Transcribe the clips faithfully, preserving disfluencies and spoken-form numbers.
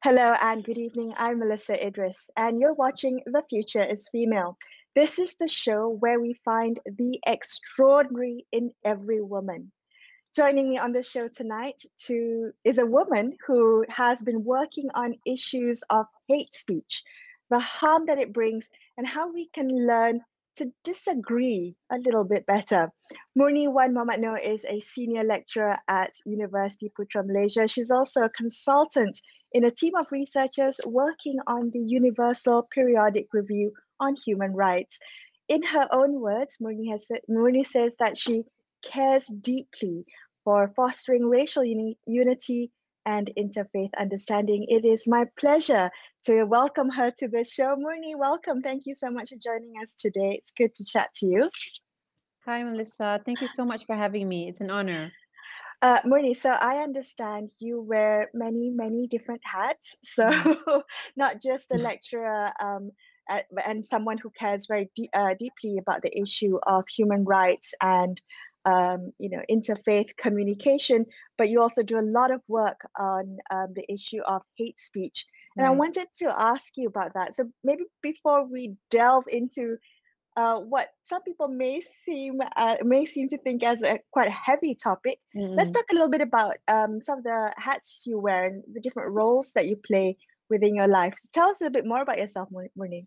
Hello and good evening. I'm Melissa Idris, and you're watching The Future is Female. This is the show where we find the extraordinary in every woman. Joining me on the show tonight to is a woman who has been working on issues of hate speech, the harm that it brings, and how we can learn to disagree a little bit better. Murni Wan Mohamad Noor is a senior lecturer at University Putra Malaysia. She's also a consultant in a team of researchers working on the Universal Periodic Review on Human Rights. In her own words, Murni, has, Murni says that she cares deeply for fostering racial uni- unity and interfaith understanding. It is my pleasure to welcome her to the show. Murni, welcome. Thank you so much for joining us today. It's good to chat to you. Hi, Melissa. Thank you so much for having me. It's an honor. Uh, Murni, so I understand you wear many, many different hats. So Mm. not just a lecturer um, uh, and someone who cares very de- uh, deeply about the issue of human rights and um, you know interfaith communication, but you also do a lot of work on um, the issue of hate speech. And I Right. wanted to ask you about that. So maybe before we delve into uh, what some people may seem uh, may seem to think as a quite a heavy topic. Let's Mm-mm. talk a little bit about um, some of the hats you wear and the different roles that you play within your life. Tell us a bit more about yourself, Mur- Murni.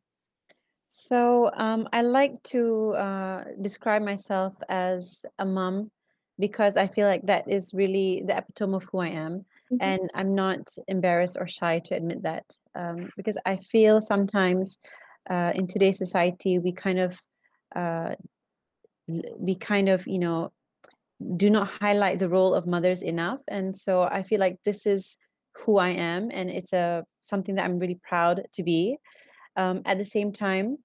So, um, I like to uh, describe myself as a mom because I feel like that is really the epitome of who I am. Mhm. And I'm not embarrassed or shy to admit that um, because I feel sometimes uh, in today's society, we kind of, uh, we kind of, you know, do not highlight the role of mothers enough, and so I feel like this is who I am, and it's a something that I'm really proud to be. Um, at the same time,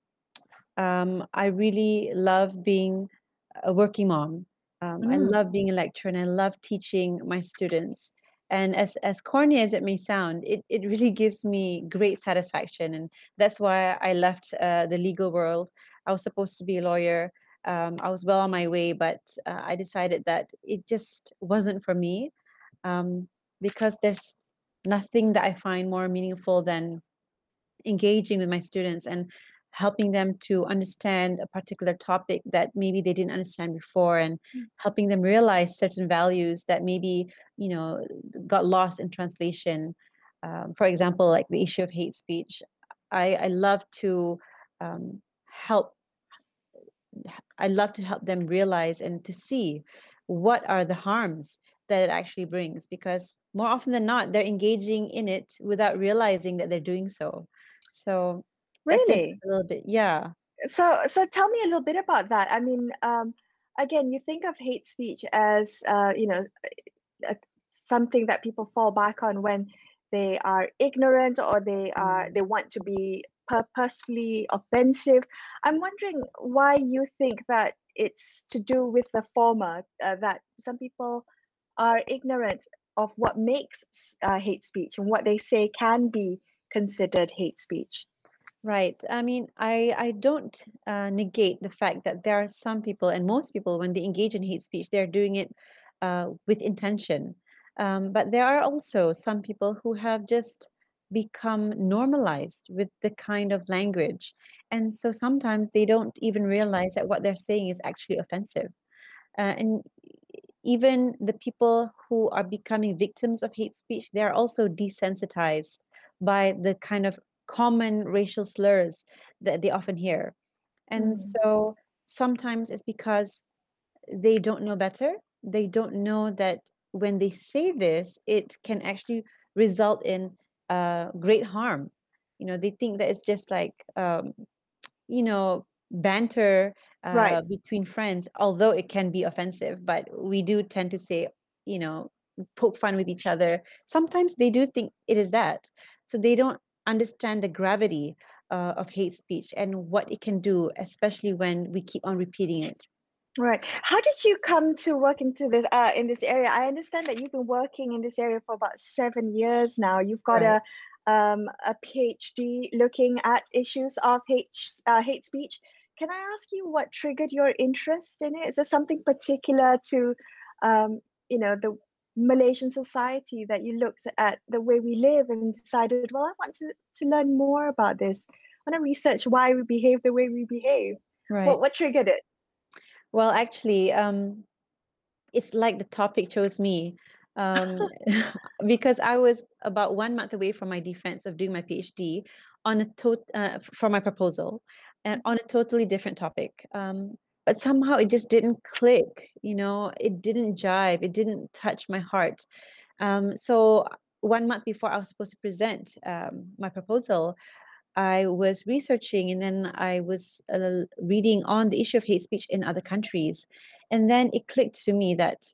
um, I really love being a working mom. um, I Mm. love being a lecturer, and I love teaching my students. And as as corny as it may sound, it, it really gives me great satisfaction, and that's why I left uh, the legal world. I was supposed to be a lawyer. um, I was well on my way, but uh, I decided that it just wasn't for me, um, because there's nothing that I find more meaningful than engaging with my students and helping them to understand a particular topic that maybe they didn't understand before, and helping them realize certain values that maybe, you know, got lost in translation. Um, for example, like the issue of hate speech. I, I love to um, help I love to help them realize and to see what are the harms that it actually brings, because more often than not, they're engaging in it without realizing that they're doing so. So that's just Really? a little bit, yeah. So, so tell me a little bit about that. I mean, um, again, you think of hate speech as uh, you know uh, something that people fall back on when they are ignorant or they are Mm. they want to be purposefully offensive. I'm wondering why you think that it's to do with the former, uh, that some people are ignorant of what makes uh, hate speech and what they say can be considered hate speech. Right. I mean, I I don't uh, negate the fact that there are some people, and most people, when they engage in hate speech, they're doing it uh, with intention. Um, but there are also some people who have just become normalized with the kind of language, and so sometimes they don't even realize that what they're saying is actually offensive. Uh, and even the people who are becoming victims of hate speech, they are also desensitized by the kind of common racial slurs that they often hear. And Mm. so sometimes it's because they don't know better. They don't know that when they say this, it can actually result in uh, great harm. You know, they think that it's just like, um, you know, banter Right. uh, between friends, although it can be offensive, but we do tend to say, you know, poke fun with each other. Sometimes they do think it is that. So they don't understand the gravity uh, of hate speech and what it can do, especially when we keep on repeating it. Right. How did you come to work into this uh, in this area? I understand that you've been working in this area for about seven years now. You've got Right. a um, a PhD looking at issues of hate uh, hate speech. Can I ask you what triggered your interest in it? Is there something particular to um, you know the Malaysian society that you looked at the way we live and decided, well, I want to, to learn more about this. I want to research why we behave the way we behave. Right. What what triggered it? Well, actually, um, it's like the topic chose me, um, because I was about one month away from my defense of doing my PhD on a tot uh, for my proposal, and on a totally different topic. Um, but somehow it just didn't click, you know, it didn't jive, it didn't touch my heart. Um, so one month before I was supposed to present um, my proposal, I was researching, and then I was uh, reading on the issue of hate speech in other countries. And then it clicked to me that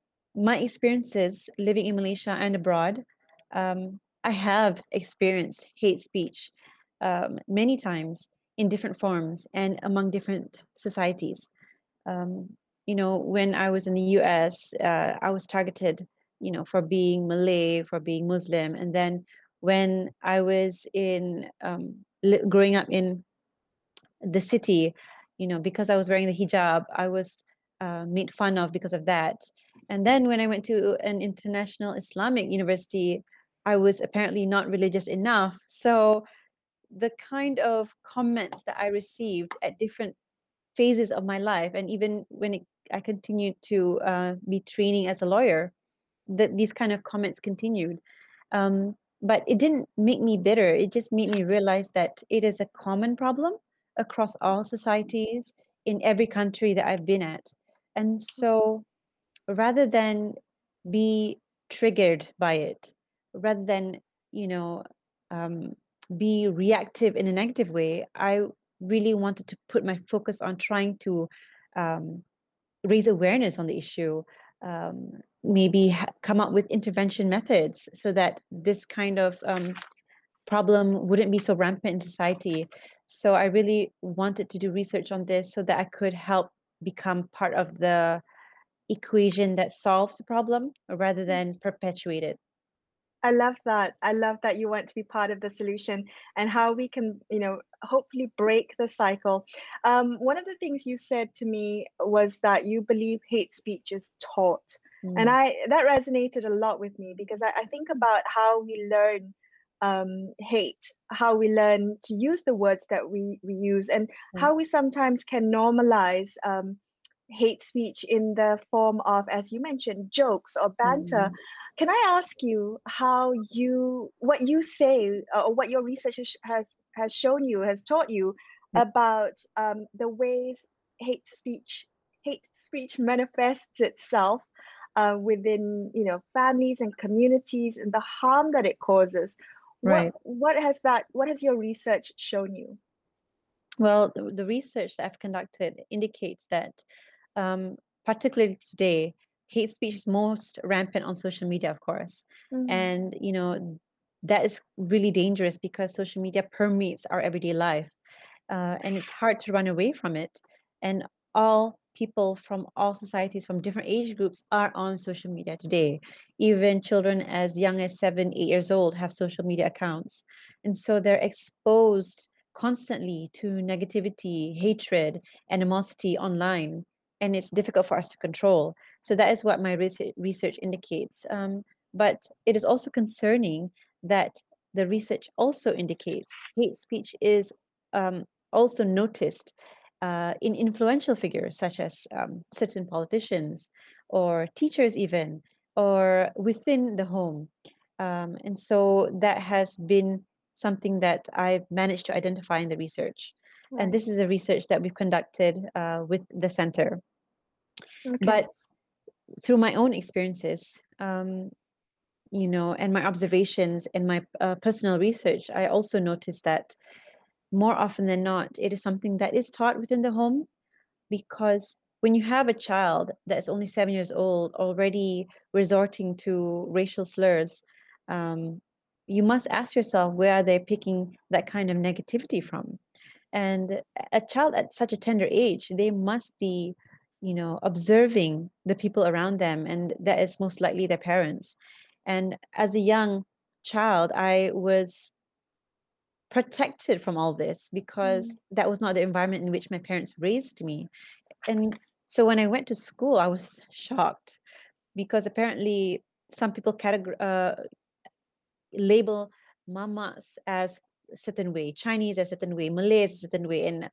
my experiences living in Malaysia and abroad, um, I have experienced hate speech um, many times in different forms and among different societies. Um, you know, when I was in the U S, uh, I was targeted, you know, for being Malay, for being Muslim. And then when I was in um, li- growing up in the city, you know, because I was wearing the hijab, I was uh, made fun of because of that. And then when I went to an international Islamic university, I was apparently not religious enough. So the kind of comments that I received at different phases of my life, and even when it, I continued to uh, be training as a lawyer, that these kind of comments continued. Um, but it didn't make me bitter. It just made me realize that it is a common problem across all societies in every country that I've been at. And so rather than be triggered by it, rather than, you know, um, be reactive in a negative way, I really wanted to put my focus on trying to um, raise awareness on the issue, um, maybe ha- come up with intervention methods so that this kind of um, problem wouldn't be so rampant in society. So I really wanted to do research on this so that I could help become part of the equation that solves the problem rather than perpetuate it. I love that. I love that you want to be part of the solution and how we can, you know, hopefully break the cycle. Um, one of the things you said to me was that you believe hate speech is taught. And Mm, I that resonated a lot with me because I, I think about how we learn um, hate, how we learn to use the words that we, we use, and right. how we sometimes can normalize um, hate speech in the form of, as you mentioned, jokes or banter. Mm, Can I ask you how you, what you say, uh, or what your research has has has shown you, has taught you mm, about um, the ways hate speech hate speech manifests itself uh, within, you know, families and communities and the harm that it causes? What right. what has that? What has your research shown you? Well, the, the research that I've conducted indicates that, um, particularly today, hate speech is most rampant on social media, of course. Mm, And, you know, that is really dangerous because social media permeates our everyday life. Uh, and it's hard to run away from it. And all people from all societies, from different age groups, are on social media today. Even children as young as seven, eight years old have social media accounts. And so they're exposed constantly to negativity, hatred, animosity online. And it's difficult for us to control. So that is what my research, research indicates. Um, but it is also concerning that the research also indicates hate speech is um, also noticed uh, in influential figures such as um, certain politicians or teachers, even, or within the home. Um, and so that has been something that I've managed to identify in the research. And right. this is a research that we've conducted uh, with the center. Okay. But through my own experiences, um, you know, and my observations and my uh, personal research, I also noticed that more often than not, it is something that is taught within the home, because when you have a child that's only seven years old already resorting to racial slurs, um, you must ask yourself, where are they picking that kind of negativity from? And a child at such a tender age, they must be, you know, observing the people around them, and that is most likely their parents. And as a young child, I was protected from all this because Mm, that was not the environment in which my parents raised me. And so when I went to school, I was shocked because apparently some people categor- uh, label mamas as a certain way, Chinese as a certain way, Malay as a certain way. And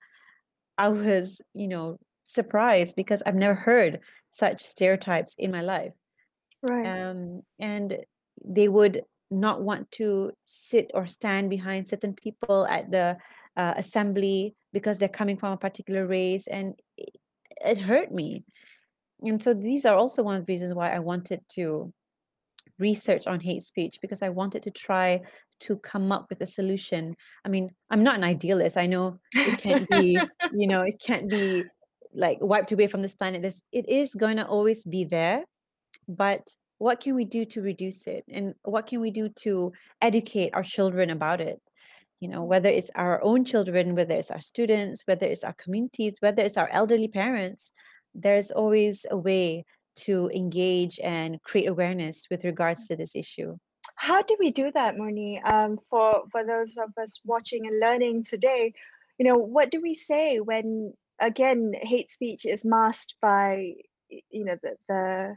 I was, you know, surprised because I've never heard such stereotypes in my life. Right. Um, and they would not want to sit or stand behind certain people at the uh, assembly because they're coming from a particular race. And it, it hurt me. And so these are also one of the reasons why I wanted to research on hate speech, because I wanted to try to come up with a solution. I mean, I'm not an idealist. I know it can't be, you know, it can't be like wiped away from this planet. This it is going to always be there, but what can we do to reduce it? And what can we do to educate our children about it? You know, whether it's our own children, whether it's our students, whether it's our communities, whether it's our elderly parents, there's always a way to engage and create awareness with regards to this issue. How do we do that, Moni? Um, for for those of us watching and learning today, you know, what do we say when again hate speech is masked by y- you know the the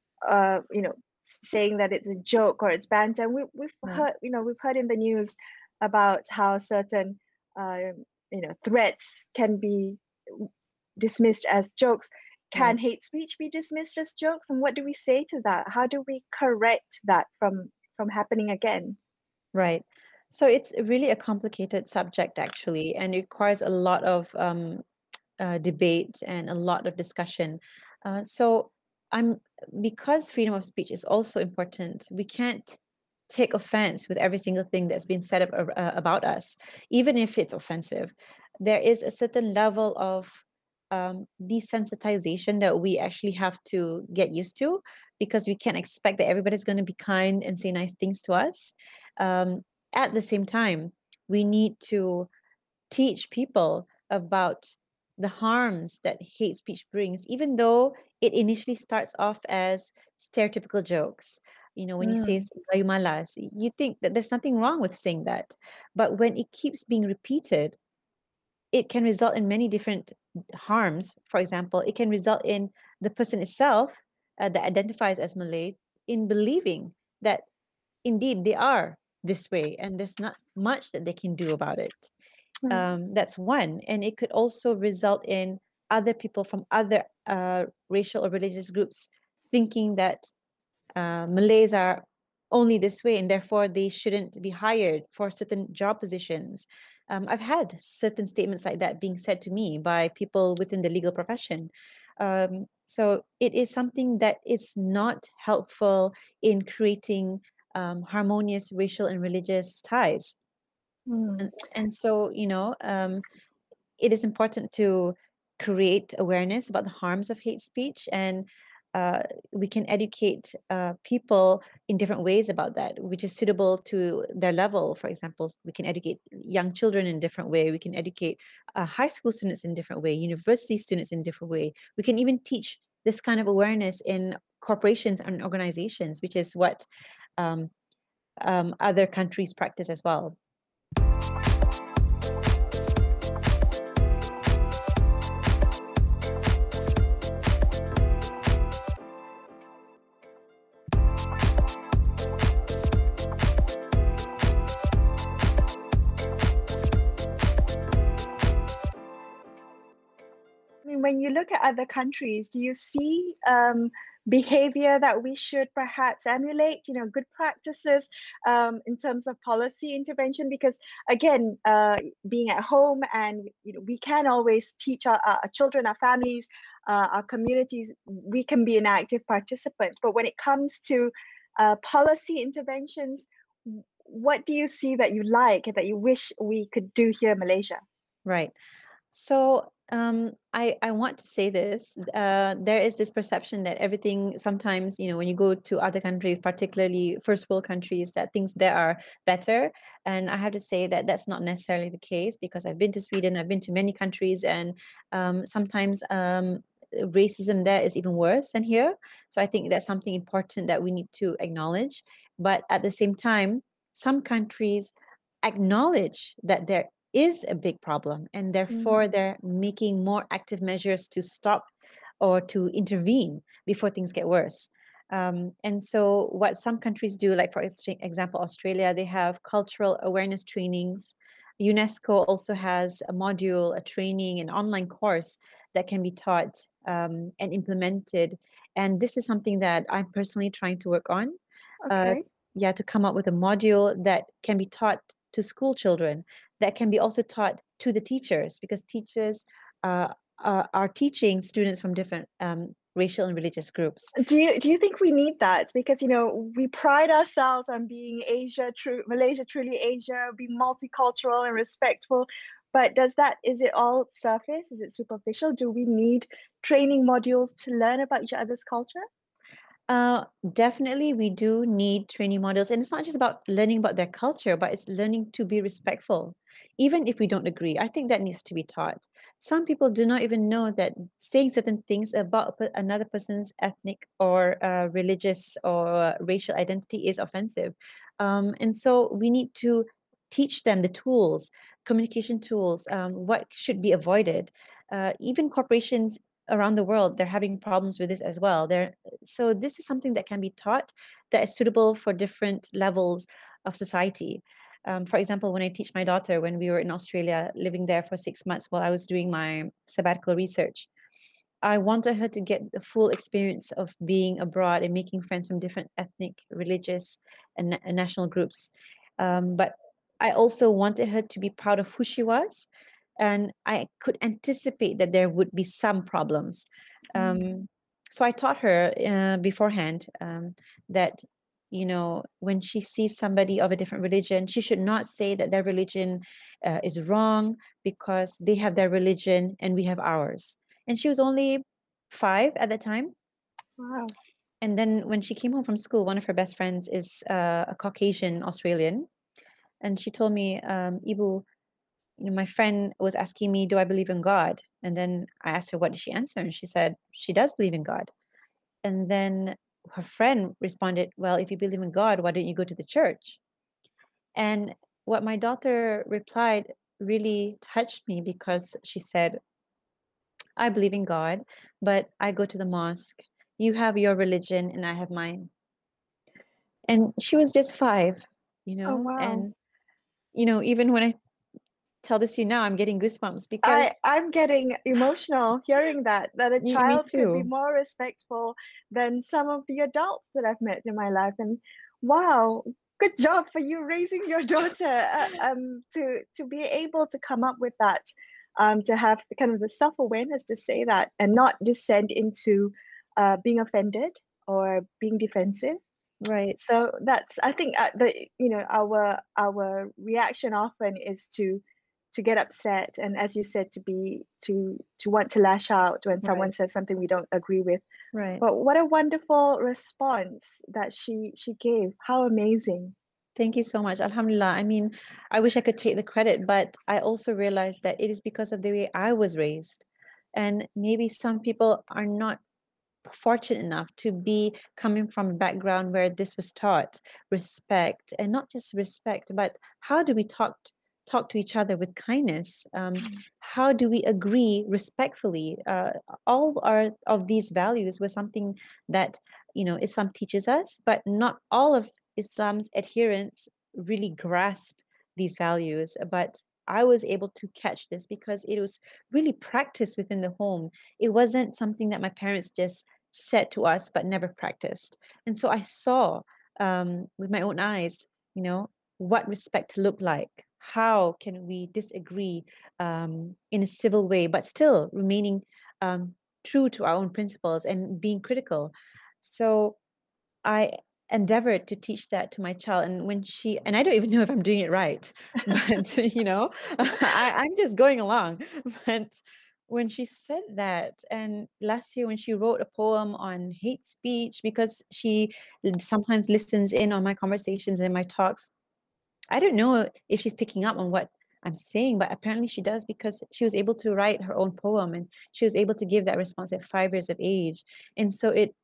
uh you know s- saying that it's a joke or it's banter. We we've Right. heard you know we've heard in the news about how certain um you know threats can be dismissed as jokes. Can Right. hate speech be dismissed as jokes? And what do we say to that? How do we correct that from from happening again? Right. So it's really a complicated subject, actually, and it requires a lot of um, uh, debate and a lot of discussion. Uh, so I'm because freedom of speech is also important. We can't take offense with every single thing that's been said ab- uh, about us, even if it's offensive. There is a certain level of um, desensitization that we actually have to get used to, because we can't expect that everybody's going to be kind and say nice things to us. Um, at the same time, we need to teach people about the harms that hate speech brings, even though it initially starts off as stereotypical jokes. You know, when you say Mm, "kayu malas," you think that there's nothing wrong with saying that. But when it keeps being repeated, it can result in many different harms. For example, it can result in the person itself uh, that identifies as Malay in believing that indeed they are this way and there's not much that they can do about it. right. Um, that's one. And it could also result in other people from other uh, racial or religious groups thinking that uh, Malays are only this way and therefore they shouldn't be hired for certain job positions. Um, I've had certain statements like that being said to me by people within the legal profession. Um, so it is something that is not helpful in creating um, harmonious racial and religious ties. Mm, And, and so, you know, um, it is important to create awareness about the harms of hate speech, and uh, we can educate uh, people in different ways about that, which is suitable to their level. For example, we can educate young children in a different way. We can educate uh, high school students in a different way, university students in a different way. We can even teach this kind of awareness in corporations and organizations, which is what um, um, other countries practice as well. I mean, when you look at other countries, do you see um, behavior that we should perhaps emulate? You know, good practices um, in terms of policy intervention? Because again, uh, being at home and you know, we can always teach our, our children, our families, uh, our communities. We can be an active participant. But when it comes to uh, policy interventions, w- what do you see that you like and that you wish we could do here in Malaysia? Right. So um, I I want to say this. Uh, there is this perception that everything sometimes, you know, when you go to other countries, particularly first world countries, that things there are better. And I have to say that that's not necessarily the case, because I've been to Sweden, I've been to many countries, and um, sometimes um, racism there is even worse than here. So I think that's something important that we need to acknowledge. But at the same time, some countries acknowledge that there is a big problem, and therefore Mm, they're making more active measures to stop or to intervene before things get worse. Um, and so, what some countries do, like for ex- example, Australia, they have cultural awareness trainings. UNESCO also has a module, a training, an online course that can be taught um, and implemented. And this is something that I'm personally trying to work on. Uh, Okay. yeah, to come up with a module that can be taught to school children, that can be also taught to the teachers, because teachers uh, uh, are teaching students from different um, racial and religious groups. Do you do you think we need that? Because you know we pride ourselves on being Asia, true Malaysia, truly Asia, being multicultural and respectful. But does that is it all surface? Is it superficial? Do we need training modules to learn about each other's culture? Uh, definitely, we do need training models, and it's not just about learning about their culture, but it's learning to be respectful, even if we don't agree. I think that needs to be taught. Some people do not even know that saying certain things about a per- another person's ethnic or uh, religious or racial identity is offensive, um, and so we need to teach them the tools, communication tools, um, what should be avoided. Uh, even corporations around the world, they're having problems with this as well. They're so this is something that can be taught, that is suitable for different levels of society. Um, for example, when I teach my daughter, when we were in Australia, living there for six months while I was doing my sabbatical research, I wanted her to get the full experience of being abroad and making friends from different ethnic, religious, and, na- and national groups. Um, but I also wanted her to be proud of who she was, and I could anticipate that there would be some problems. Mm. Um, so I taught her uh, beforehand um, that, you know, when she sees somebody of a different religion, she should not say that their religion uh, is wrong because they have their religion and we have ours. And she was only five at the time. Wow. And then when she came home from school, one of her best friends is uh, a Caucasian Australian, and she told me, um, Ibu, you know, my friend was asking me, do I believe in God? And then I asked her, what did she answer? And she said, she does believe in God. And then her friend responded, well, if you believe in God, why don't you go to the church? And what my daughter replied really touched me, because she said, I believe in God, but I go to the mosque. You have your religion and I have mine. And she was just five, you Oh know, wow. and you know, even when I tell this to you now, I'm getting goosebumps I because I'm getting emotional hearing that that a me, me child could be too. more respectful than some of the adults that I've met in my life. And wow, good job for you raising your daughter uh, um to to be able to come up with that, um to have the kind of the self-awareness to say that and not descend into uh being offended or being defensive. Right. So that's I think uh, the you know our our reaction often is to to get upset and as you said to be to to want to lash out when someone Right. says something we don't agree with. Right. But what a wonderful response that she she gave. How amazing. Thank you so much. Alhamdulillah. I mean, I wish I could take the credit, but I also realized that it is because of the way I was raised. And maybe some people are not fortunate enough to be coming from a background where this was taught, respect, and not just respect, but how do we talk talk to each other with kindness? Um, how do we agree respectfully? Uh, all our of these values was something that, you know, Islam teaches us, but not all of Islam's adherents really grasp these values. But I was able to catch this because it was really practiced within the home. It wasn't something that my parents just said to us but never practiced. And so I saw um, with my own eyes, you know, what respect looked like. How can we disagree um, in a civil way, but still remaining um, true to our own principles and being critical? So I endeavored to teach that to my child. And when she, and I don't even know if I'm doing it right, but you know, I, I'm just going along. But when she said that, and last year when she wrote a poem on hate speech, because she l- sometimes listens in on my conversations and my talks, I don't know if she's picking up on what I'm saying, but apparently she does, because she was able to write her own poem and she was able to give that response at five years of age. And so it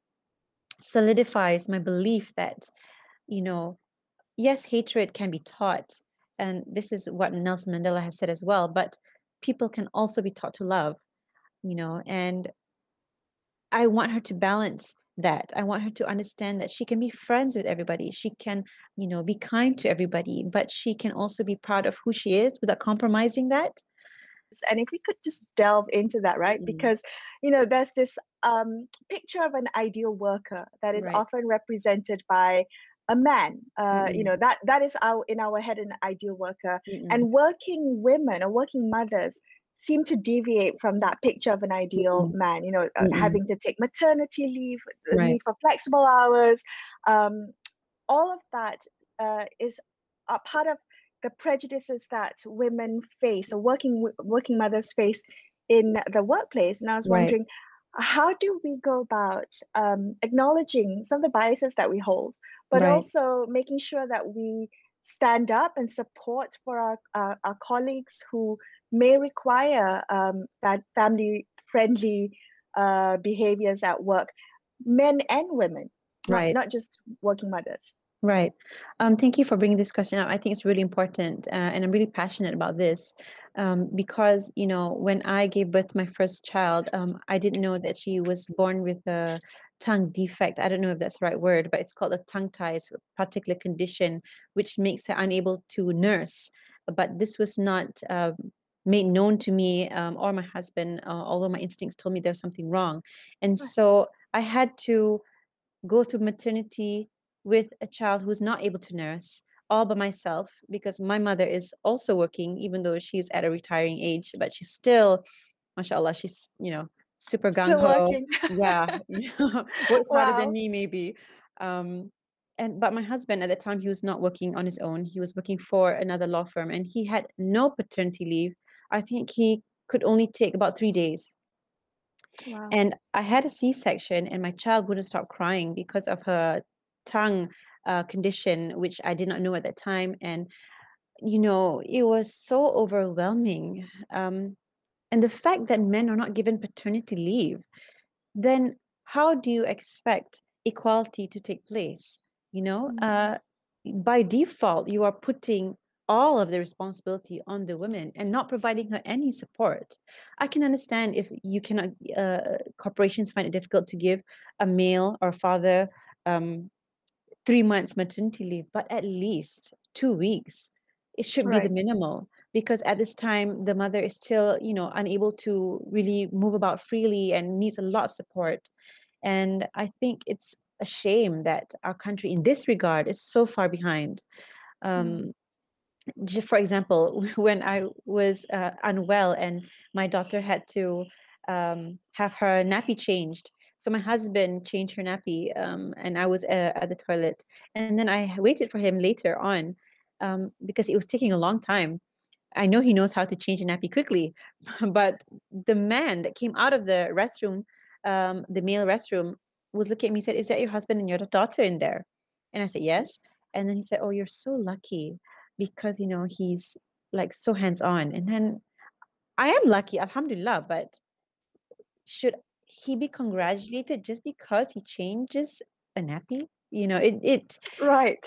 solidifies my belief that, you know, yes, hatred can be taught. And this is what Nelson Mandela has said as well, but people can also be taught to love, you know, and I want her to balance that. I want her to understand that she can be friends with everybody. She can, you know, be kind to everybody, but she can also be proud of who she is without compromising that. And if we could just delve into that, right? Mm, Because, you know, there's this um, picture of an ideal worker that is right. often represented by a man. Uh, you Mm-mm, know, that that is our in our head an ideal worker. mm-mm, And working women or working mothers seem to deviate from that picture of an ideal mm-mm, man. You know, uh, mm-mm. having to take maternity leave, uh, Right, leave for flexible hours, um, all of that uh, is a part of the prejudices that women face or working wo- working mothers face in the workplace. And I was right, wondering, how do we go about um, acknowledging some of the biases that we hold, but right. also making sure that we stand up and support for our, our, our colleagues who may require um, that family friendly uh, behaviors at work, men and women, not Right. not just working mothers. Right. Um, thank you for bringing this question up. I think it's really important, uh, and I'm really passionate about this um, because, you know, when I gave birth to my first child, um, I didn't know that she was born with a tongue defect. I don't know if that's the right word, but it's called a tongue tie. It's a particular condition which makes her unable to nurse. But this was not uh, made known to me um, or my husband, uh, although my instincts told me there's something wrong. And Right. so I had to go through maternity with a child who's not able to nurse all by myself because my mother is also working, even though she's at a retiring age, but she's still, mashallah, she's, you know, super gung Still ho. working. Yeah, works harder than Wow. me, maybe. Um, and but my husband at the time, he was not working on his own. He was working for another law firm and he had no paternity leave. I think he could only take about three days. Wow. And I had a C-section, and my child wouldn't stop crying because of her tongue uh, condition, which I did not know at that time. And, you know, it was so overwhelming. Um, and the fact that men are not given paternity leave, then how do you expect equality to take place? You know, Mm, uh, by default, you are putting all of the responsibility on the women and not providing her any support. I can understand if you cannot, uh, corporations find it difficult to give a male or father um, three months maternity leave, but at least two weeks. It should be the right. minimal because at this time the mother is still, you know, unable to really move about freely and needs a lot of support. And I think it's a shame that our country in this regard is so far behind. Mm, Um, j- for example, when I was uh, unwell and my daughter had to um, have her nappy changed. So my husband changed her nappy, um, and I was uh, at the toilet. And then I waited for him later on um, because it was taking a long time. I know he knows how to change a nappy quickly, but the man that came out of the restroom, um, the male restroom, was looking at me and said, "Is that your husband and your daughter in there?" And I said, "Yes." And then he said, "Oh, you're so lucky because, you know, he's like so hands-on." And then I am lucky, alhamdulillah, but should he be congratulated just because he changes a nappy? You know, it it right.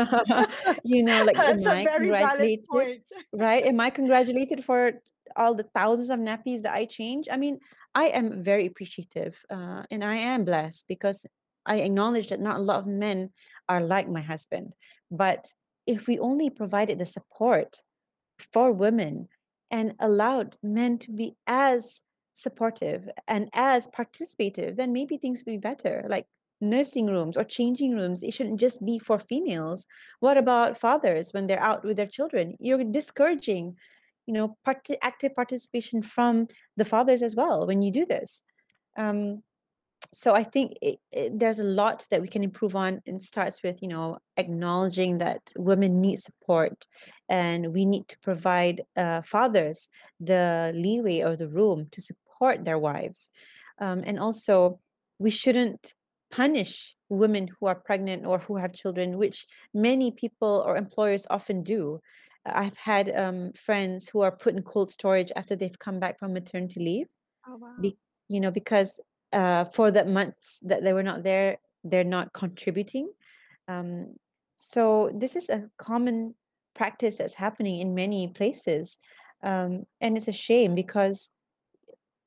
you know, like, That's am a I very valid congratulated, point. right? Am I congratulated for all the thousands of nappies that I change? I mean, I am very appreciative, uh, and I am blessed because I acknowledge that not a lot of men are like my husband. But if we only provided the support for women and allowed men to be as supportive and as participative, then maybe things would be better. Like nursing rooms or changing rooms, it shouldn't just be for females. What about fathers when they're out with their children? You're discouraging, you know, part- active participation from the fathers as well when you do this. Um, so I think it, it, there's a lot that we can improve on. And starts with, you know, acknowledging that women need support, and we need to provide uh, fathers the leeway or the room to support their wives. Um, and also, we shouldn't punish women who are pregnant or who have children, which many people or employers often do. I've had um, friends who are put in cold storage after they've come back from maternity leave, Oh, wow. be, you know, because uh, for the months that they were not there, they're not contributing. Um, so this is a common practice that's happening in many places, um, and it's a shame because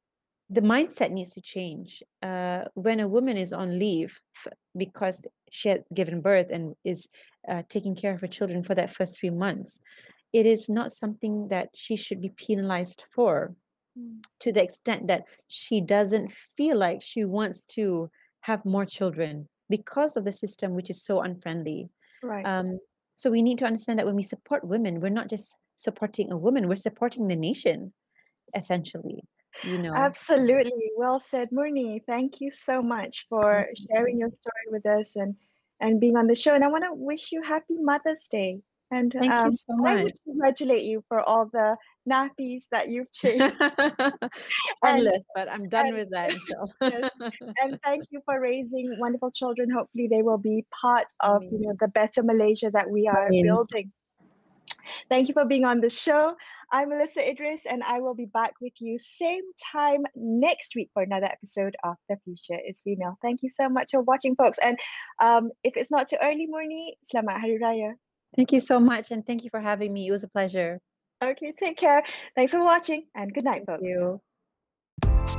the mindset needs to change. Uh, when a woman is on leave f- because she had given birth and is uh, taking care of her children for that first three months, it is not something that she should be penalized for, Mm. to the extent that she doesn't feel like she wants to have more children because of the system, which is so unfriendly. Right. Um, so we need to understand that when we support women, we're not just supporting a woman, we're supporting the nation, essentially, you know. Absolutely. Well said, Murni. Thank you so much for sharing your story with us and and being on the show. And I want to wish you happy Mother's Day. And Thank you um, so I would much. congratulate you for all the nappies that you've changed. And Endless, but I'm done and with that. So, yes, and thank you for raising wonderful children. Hopefully, they will be part I of you know mean, the better Malaysia that we I are mean, building. Thank you for being on the show. I'm Melissa Idris, and I will be back with you same time next week for another episode of The Future is Female. Thank you so much for watching, folks. And um, if it's not too early, Murni, Selamat Hari Raya. thank you so much, and thank you for having me. It was a pleasure. Okay, take care. Thanks for watching, and good night, Thank folks. you.